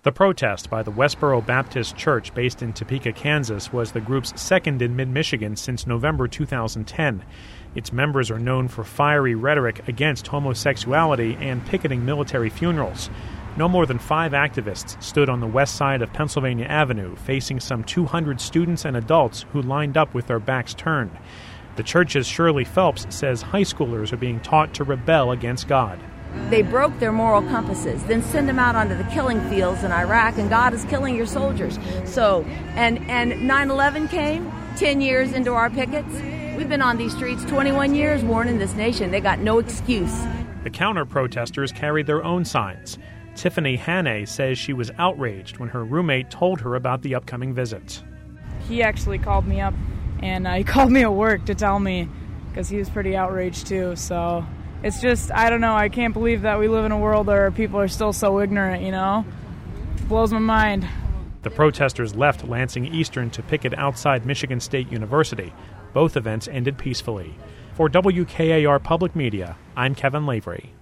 The protest by the Westboro Baptist Church based in Topeka, Kansas, was the group's second in mid-Michigan since November 2010. Its members are known for fiery rhetoric against homosexuality and picketing military funerals. No more than 5 activists stood on the west side of Pennsylvania Avenue, facing some 200 students and adults who lined up with their backs turned. The church's Shirley Phelps says high schoolers are being taught to rebel against God. They broke their moral compasses, then send them out onto the killing fields in Iraq, and God is killing your soldiers. So, and 9/11 came 10 years into our pickets. We've been on these streets 21 years warning this nation. They got no excuse. The counter-protesters carried their own signs. Tiffany Hannay says she was outraged when her roommate told her about the upcoming visit. He actually called me up, and he called me at work to tell me, because he was pretty outraged too, so... It's just, I don't know, I can't believe that we live in a world where people are still so ignorant, you know? It blows my mind. The protesters left Lansing Eastern to picket outside Michigan State University. Both events ended peacefully. For WKAR Public Media, I'm Kevin Lavery.